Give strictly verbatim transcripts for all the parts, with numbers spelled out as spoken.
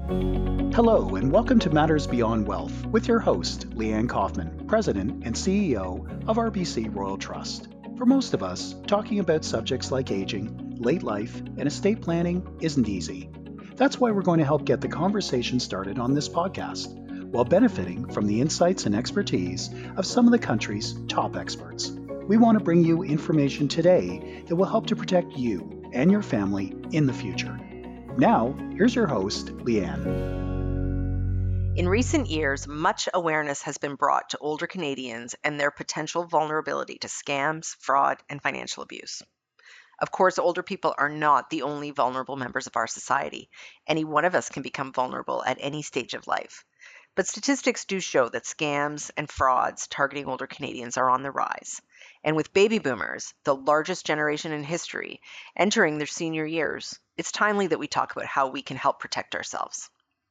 Hello, and welcome to Matters Beyond Wealth with your host, Leanne Kaufman, President and C E O of R B C Royal Trust. For most of us, talking about subjects like aging, late life, and estate planning isn't easy. That's why we're going to help get the conversation started on this podcast, while benefiting from the insights and expertise of some of the country's top experts. We want to bring you information today that will help to protect you and your family in the future. Now, here's your host, Leanne. In recent years, much awareness has been brought to older Canadians and their potential vulnerability to scams, fraud, and financial abuse. Of course, older people are not the only vulnerable members of our society. Any one of us can become vulnerable at any stage of life. But statistics do show that scams and frauds targeting older Canadians are on the rise. And with baby boomers, the largest generation in history, entering their senior years, it's timely that we talk about how we can help protect ourselves.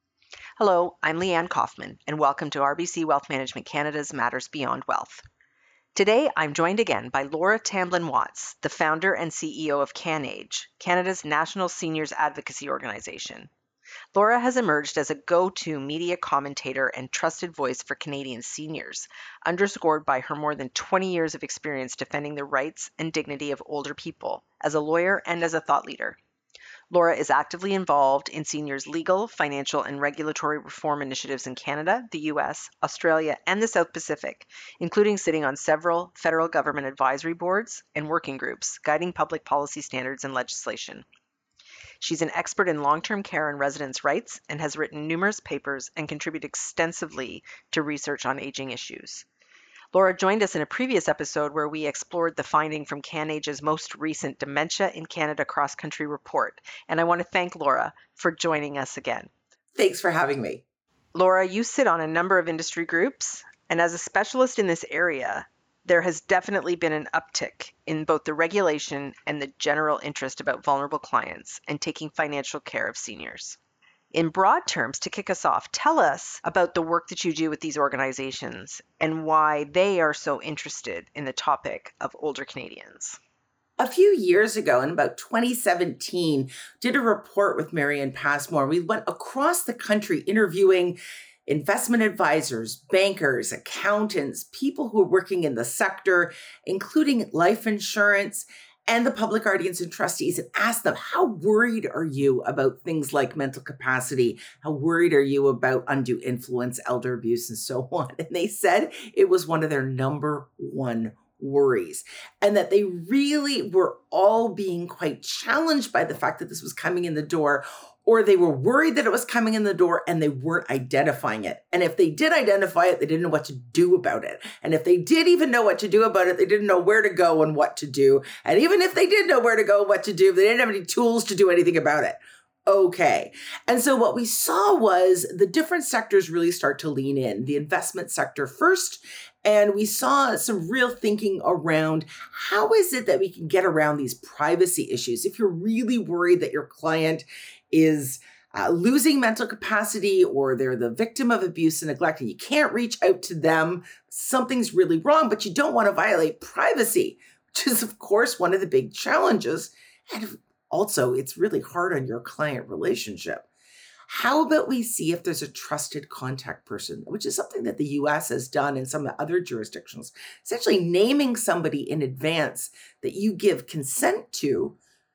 Hello, I'm Leanne Kaufman, and welcome to R B C Wealth Management Canada's Matters Beyond Wealth. Today, I'm joined again by Laura Tamblyn-Watts, the founder and C E O of CanAge, Canada's National Seniors Advocacy Organization. Laura has emerged as a go-to media commentator and trusted voice for Canadian seniors, underscored by her more than twenty years of experience defending the rights and dignity of older people as a lawyer and as a thought leader. Laura is actively involved in seniors' legal, financial, and regulatory reform initiatives in Canada, the U S, Australia, and the South Pacific, including sitting on several federal government advisory boards and working groups guiding public policy standards and legislation. She's an expert in long-term care and residents' rights and has written numerous papers and contributed extensively to research on aging issues. Laura joined us in a previous episode where we explored the finding from CanAge's most recent Dementia in Canada cross-country report, and I want to thank Laura for joining us again. Thanks for having me. Laura, you sit on a number of industry groups, and as a specialist in this area, there has definitely been an uptick in both the regulation and the general interest about vulnerable clients and taking financial care of seniors. In broad terms, to kick us off, tell us about the work that you do with these organizations and why they are so interested in the topic of older Canadians. A few years ago, in about twenty seventeen, did a report with Marianne Passmore. We went across the country interviewing investment advisors, bankers, accountants, people who are working in the sector, including life insurance, and the public guardians and trustees, and asked them, how worried are you about things like mental capacity? How worried are you about undue influence, elder abuse, and so on? And they said it was one of their number one worries, and that they really were all being quite challenged by the fact that this was coming in the door, or they were worried that it was coming in the door and they weren't identifying it. And if they did identify it, they didn't know what to do about it. And if they did even know what to do about it, they didn't know where to go and what to do. And even if they did know where to go and what to do, they didn't have any tools to do anything about it. Okay. And so what we saw was the different sectors really start to lean in. The investment sector first, and we saw some real thinking around how is it that we can get around these privacy issues? If you're really worried that your client is uh, losing mental capacity or they're the victim of abuse and neglect and you can't reach out to them, something's really wrong, but you don't want to violate privacy, which is, of course, one of the big challenges. And also, it's really hard on your client relationship. How about we see if there's a trusted contact person, which is something that the U S has done in some of the other jurisdictions, essentially naming somebody in advance that you give consent to,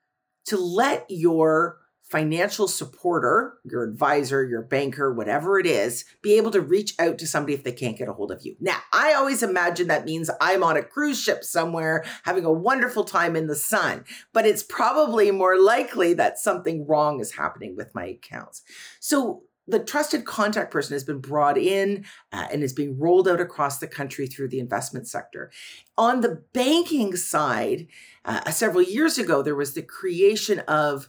to let your financial supporter, your advisor, your banker, whatever it is, be able to reach out to somebody if they can't get a hold of you. Now, I always imagine that means I'm on a cruise ship somewhere having a wonderful time in the sun, but it's probably more likely that something wrong is happening with my accounts. So the trusted contact person has been brought in uh, and is being rolled out across the country through the investment sector. On the banking side, uh, several years ago, there was the creation of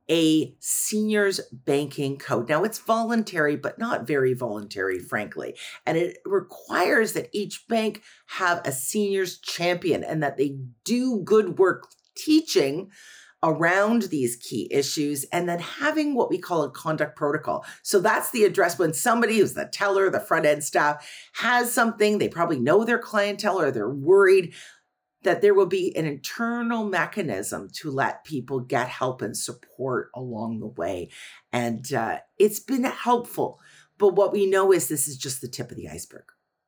a seniors banking code. Now it's voluntary, but not very voluntary, frankly. And it requires that each bank have a seniors champion and that they do good work teaching around these key issues and then having what we call a conduct protocol. So that's the address when somebody who's the teller, the front end staff has something, they probably know their clientele or they're worried. that there will be an internal mechanism to let people get help and support along the way. And uh, it's been helpful. But what we know is this is just the tip of the iceberg.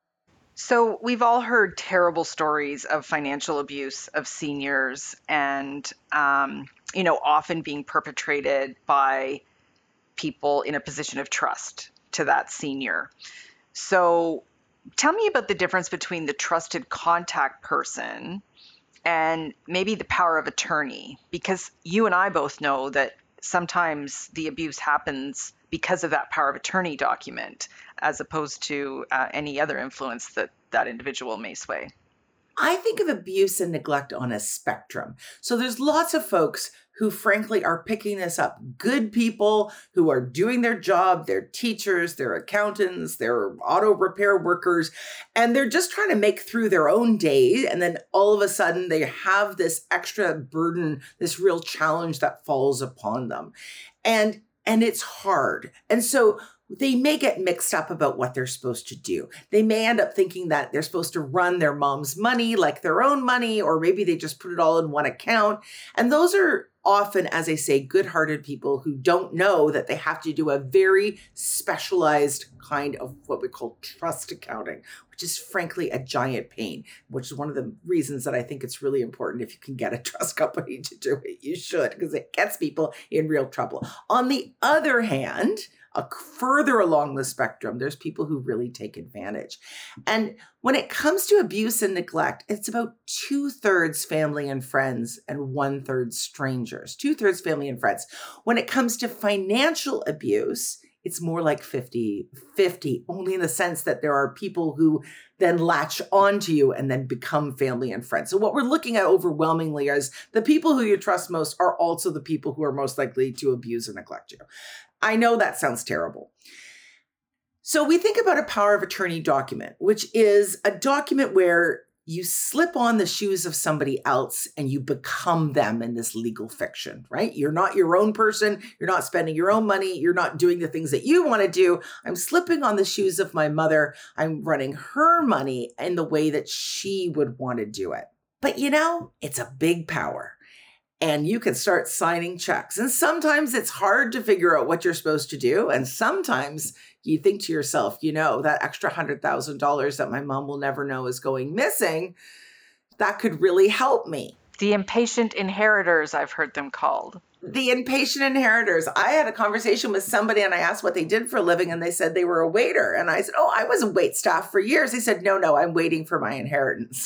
So we've all heard terrible stories of financial abuse of seniors and, um, you know, often being perpetrated by people in a position of trust to that senior. So tell me about the difference between the trusted contact person and maybe the power of attorney, because you and I both know that sometimes the abuse happens because of that power of attorney document, as opposed to uh, any other influence that that individual may sway. I think of abuse and neglect on a spectrum. So there's lots of folks who frankly are picking this up. Good people who are doing their job, they're teachers, they're accountants, they're auto repair workers, and they're just trying to make through their own day. And then all of a sudden they have this extra burden, this real challenge that falls upon them. And, and it's hard. And so they may get mixed up about what they're supposed to do. They may end up thinking that they're supposed to run their mom's money like their own money, or maybe they just put it all in one account. And those are often, as I say, good-hearted people who don't know that they have to do a very specialized kind of what we call trust accounting, which is frankly a giant pain, which is one of the reasons that I think it's really important if you can get a trust company to do it, you should, because it gets people in real trouble. On the other hand, Uh, further along the spectrum, there's people who really take advantage. And when it comes to abuse and neglect, it's about two thirds family and friends and one third strangers, two thirds family and friends. When it comes to financial abuse, it's more like fifty fifty, only in the sense that there are people who then latch onto you and then become family and friends. So what we're looking at overwhelmingly is the people who you trust most are also the people who are most likely to abuse and neglect you. I know that sounds terrible. So we think about a power of attorney document, which is a document where you slip on the shoes of somebody else and you become them in this legal fiction, right? You're not your own person. You're not spending your own money. You're not doing the things that you want to do. I'm slipping on the shoes of my mother. I'm running her money in the way that she would want to do it. But you know, it's a big power. And you can start signing checks. And sometimes it's hard to figure out what you're supposed to do. And sometimes you think to yourself, you know, that extra one hundred thousand dollars that my mom will never know is going missing, that could really help me. The impatient inheritors, I've heard them called. The impatient inheritors. I had a conversation with somebody and I asked what they did for a living and they said they were a waiter. And I said, oh, I was a wait staff for years. They said, no, no, I'm waiting for my inheritance.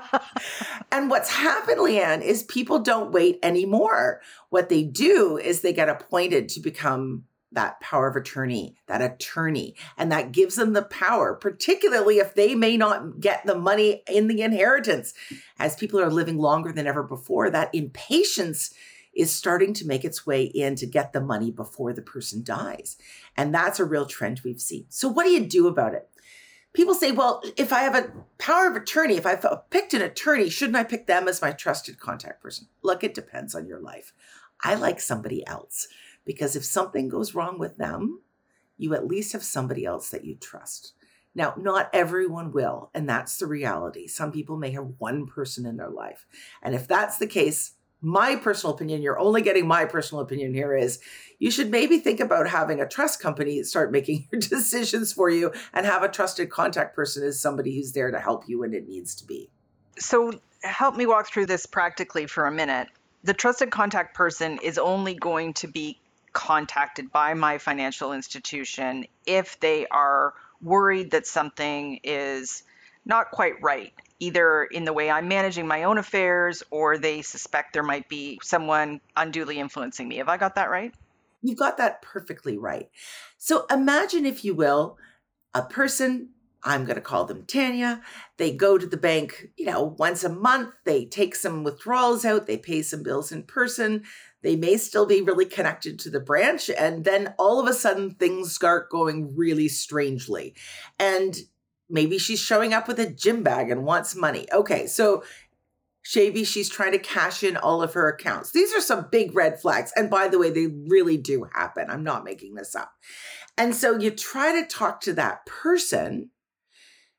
And what's happened, Leanne, is people don't wait anymore. What they do is they get appointed to become that power of attorney, that attorney, and that gives them the power, particularly if they may not get the money in the inheritance. As people are living longer than ever before, that impatience is starting to make its way in to get the money before the person dies. And that's a real trend we've seen. So what do you do about it? People say, well, if I have a power of attorney, if I've picked an attorney, shouldn't I pick them as my trusted contact person? Look, it depends on your life. I like somebody else because if something goes wrong with them, you at least have somebody else that you trust. Now, not everyone will, and that's the reality. Some people may have one person in their life. And if that's the case, my personal opinion, you're only getting my personal opinion here, is you should maybe think about having a trust company start making your decisions for you and have a trusted contact person as somebody who's there to help you when it needs to be. So help me walk through this practically for a minute. The trusted contact person is only going to be contacted by my financial institution if they are worried that something is not quite right, either in the way I'm managing my own affairs or they suspect there might be someone unduly influencing me. Have I got that right? You've got that perfectly right. So imagine, if you will, a person, I'm going to call them Tanya. They go to the bank, you know, once a month. They take some withdrawals out. They pay some bills in person. They may still be really connected to the branch. And then all of a sudden things start going really strangely. And maybe she's showing up with a gym bag and wants money. Okay, so maybe she's trying to cash in all of her accounts. These are some big red flags. And by the way, they really do happen. I'm not making this up. And so you try to talk to that person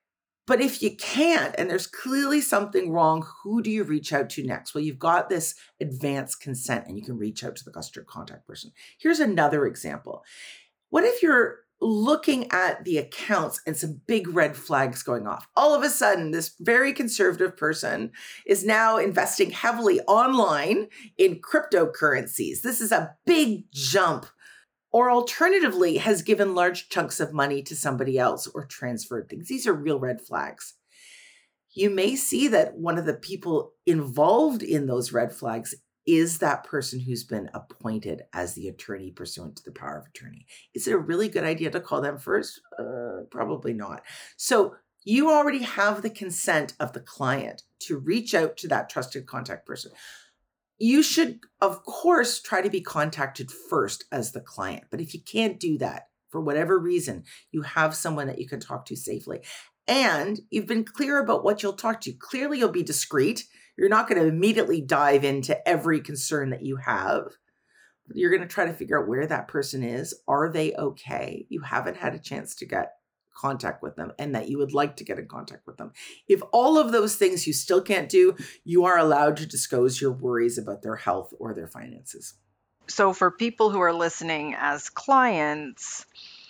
But if you can't, and there's clearly something wrong, who do you reach out to next? Well, you've got this advanced consent and you can reach out to the trusted contact person. Here's another example. What if you're looking at the accounts and some big red flags going off? All of a sudden, this very conservative person is now investing heavily online in cryptocurrencies. This is a big jump. Or alternatively, has given large chunks of money to somebody else or transferred things. These are real red flags. You may see that one of the people involved in those red flags is that person who's been appointed as the attorney pursuant to the power of attorney. Is it a really good idea to call them first? Uh, probably not. So you already have the consent of the client to reach out to that trusted contact person. You should, of course, try to be contacted first as the client. But if you can't do that for whatever reason, you have someone that you can talk to safely. And you've been clear about what you'll talk to. Clearly, you'll be discreet. You're not going to immediately dive into every concern that you have. You're going to try to figure out where that person is. Are they okay? You haven't had a chance to get contact with them and that you would like to get in contact with them. If all of those things you still can't do, you are allowed to disclose your worries about their health or their finances. So for people who are listening as clients,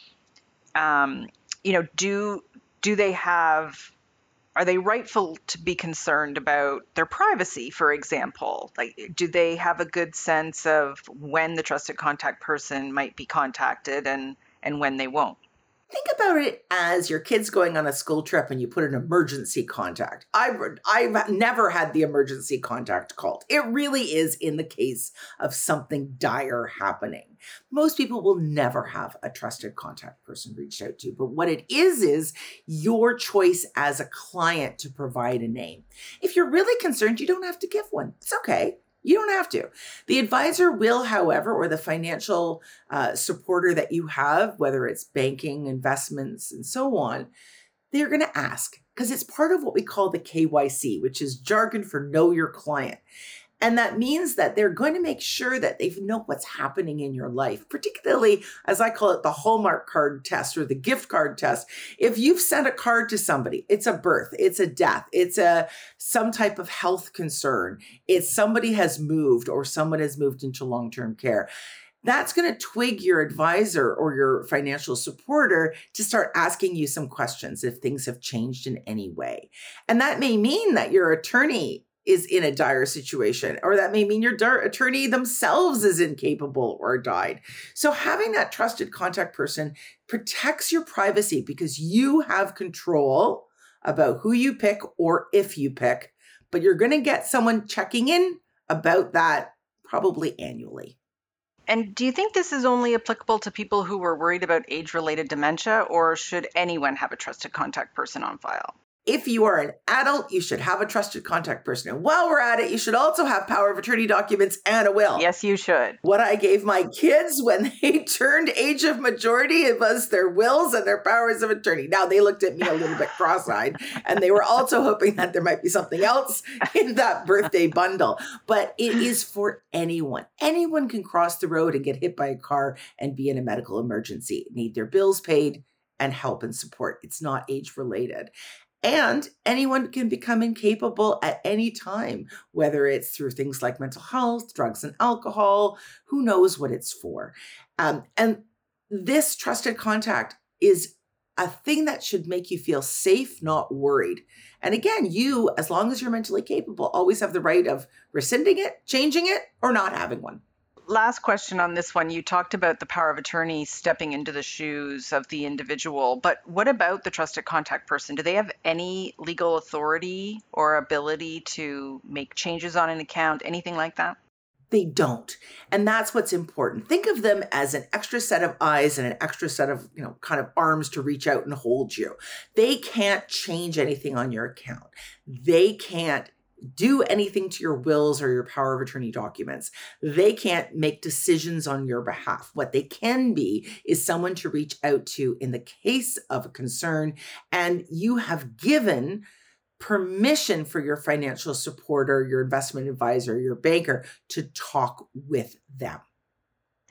um, you know, do do they have, are they rightful to be concerned about their privacy, for example? Like, do they have a good sense of when the trusted contact person might be contacted and, and when they won't? Think about it as your kid's going on a school trip and you put an emergency contact. I've, I've never had the emergency contact called. It really is in the case of something dire happening. Most people will never have a trusted contact person reached out to. But what it is, is your choice as a client to provide a name. If you're really concerned, you don't have to give one. It's okay. You don't have to. The advisor will, however, or the financial uh, supporter that you have, whether it's banking, investments, and so on, they're going to ask because it's part of what we call the K Y C, which is jargon for know your client. And that means that they're going to make sure that they know what's happening in your life, particularly, as I call it, the Hallmark card test or the gift card test. If you've sent a card to somebody, it's a birth, it's a death, it's a some type of health concern, it's somebody has moved or someone has moved into long-term care. That's going to twig your advisor or your financial supporter to start asking you some questions if things have changed in any way. And that may mean that your attorney is in a dire situation, or that may mean your dar- attorney themselves is incapable or died. So having that trusted contact person protects your privacy because you have control about who you pick or if you pick, but you're going to get someone checking in about that probably annually. And do you think this is only applicable to people who are worried about age-related dementia, or should anyone have a trusted contact person on file? If you are an adult, you should have a trusted contact person. And while we're at it, you should also have power of attorney documents and a will. Yes, you should. What I gave my kids when they turned age of majority, it was their wills and their powers of attorney. Now, they looked at me a little bit cross-eyed, and they were also hoping that there might be something else in that birthday bundle. But it is for anyone. Anyone can cross the road and get hit by a car and be in a medical emergency, need their bills paid, and help and support. It's not age-related. And anyone can become incapable at any time, whether it's through things like mental health, drugs and alcohol, who knows what it's for. Um, and this trusted contact is a thing that should make you feel safe, not worried. And again, you, as long as you're mentally capable, always have the right of rescinding it, changing it, or not having one. Last question on this one. You talked about the power of attorney stepping into the shoes of the individual, but what about the trusted contact person? Do they have any legal authority or ability to make changes on an account, anything like that? They don't. And that's what's important. Think of them as an extra set of eyes and an extra set of, you know, kind of arms to reach out and hold you. They can't change anything on your account. They can't do anything to your wills or your power of attorney documents. They can't make decisions on your behalf. What they can be is someone to reach out to in the case of a concern, and you have given permission for your financial supporter, your investment advisor, your banker to talk with them.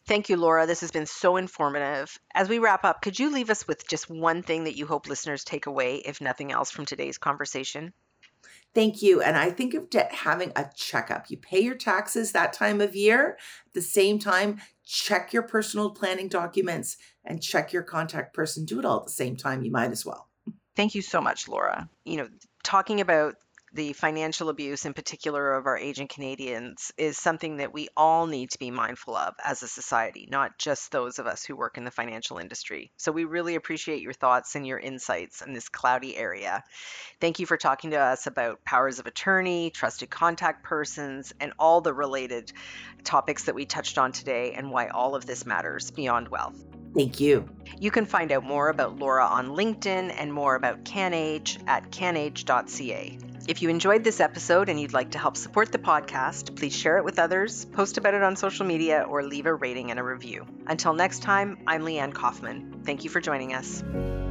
Thank you, Laura. This has been so informative. As we wrap up, could you leave us with just one thing that you hope listeners take away, if nothing else, from today's conversation? Thank you. And I think of de- having a checkup. You pay your taxes that time of year. At the same time, check your personal planning documents and check your contact person. Do it all at the same time. You might as well. Thank you so much, Laura. You know, talking about the financial abuse in particular of our aging Canadians is something that we all need to be mindful of as a society, not just those of us who work in the financial industry. So we really appreciate your thoughts and your insights in this cloudy area. Thank you for talking to us about powers of attorney, trusted contact persons, and all the related topics that we touched on today and why all of this matters beyond wealth. Thank you. You can find out more about Laura on LinkedIn and more about CanAge at canage dot c a. If you enjoyed this episode and you'd like to help support the podcast, please share it with others, post about it on social media, or leave a rating and a review. Until next time, I'm Leanne Kaufman. Thank you for joining us.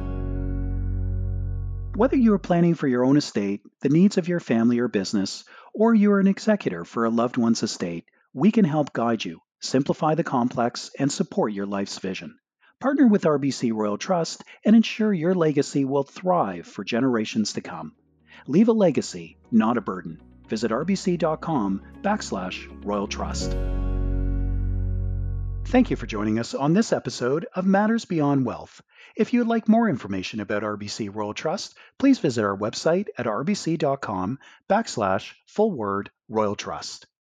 Whether you are planning for your own estate, the needs of your family or business, or you are an executor for a loved one's estate, we can help guide you, simplify the complex, and support your life's vision. Partner with R B C Royal Trust and ensure your legacy will thrive for generations to come. Leave a legacy, not a burden. Visit rbc.com backslash Royal Trust. Thank you for joining us on this episode of Matters Beyond Wealth. If you'd like more information about R B C Royal Trust, please visit our website at rbc.com backslash full word Royal Trust.